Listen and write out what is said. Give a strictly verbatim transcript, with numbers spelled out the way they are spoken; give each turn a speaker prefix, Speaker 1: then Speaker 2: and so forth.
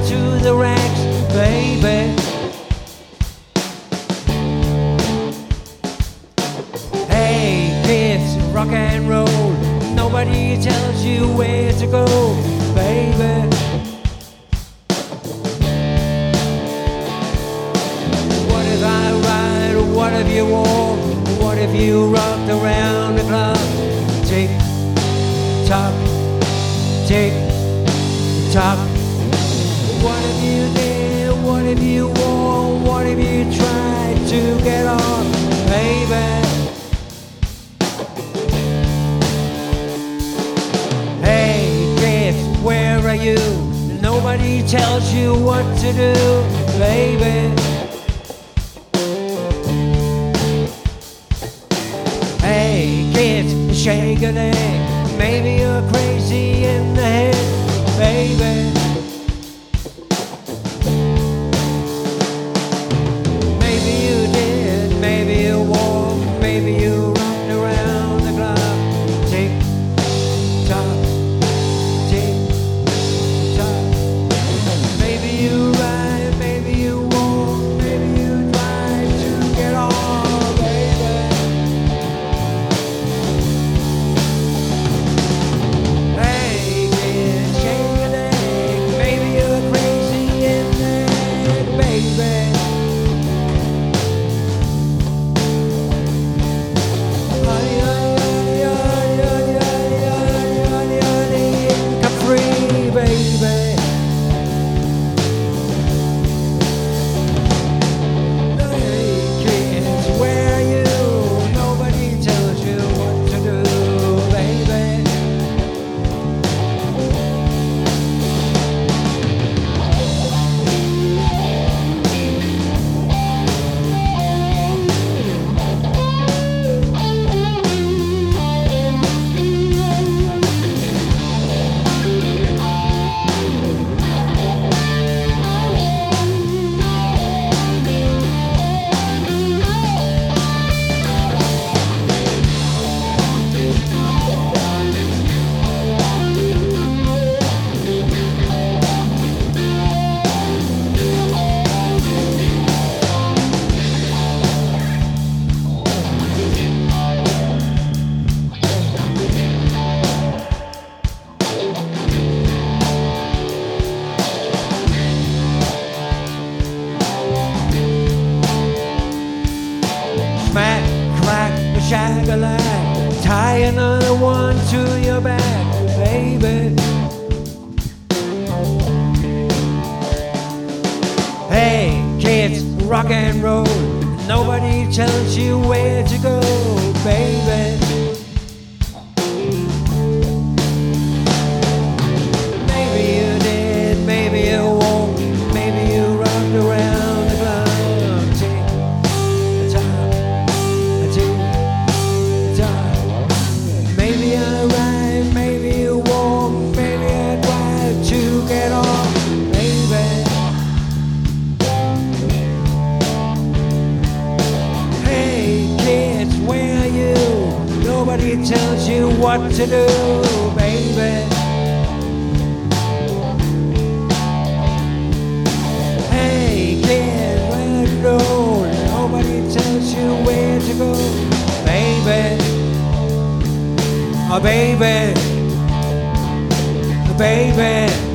Speaker 1: to the racks, baby. Hey kids, rock and roll, nobody tells you where to go, baby. What if I ride, what if you walk, what if you rocked around the clock? Tick tock, tick tock. What if you did, what if you wore, what if you tried to get on, baby? Hey kids, where are you? Nobody tells you what to do, baby. Hey kids, shake a leg, maybe you're crazy in the head, baby. Maybe you did, maybe you walked, maybe you rocked around the clock. Tick tock, tick tock. Maybe you ride, maybe you walk, maybe you drive to get on, baby. Hey kid, shake a leg, maybe you're crazy in there, baby. Free, baby. Hey kids, where are you? Nobody tells you what to do, baby. Smack, crack, shag-a-lag, tie another one to your back, baby. Hey kids, rock and roll, nobody tells you where to go, baby. Maybe you did, maybe you won't, maybe you rocked around the clock. Maybe I ride, maybe you walk, maybe I drive to get off, baby. Hey kids, where are you? Nobody tells you what to do, baby. Hey kids, where to go? Nobody tells you where to go, baby. Oh baby, baby.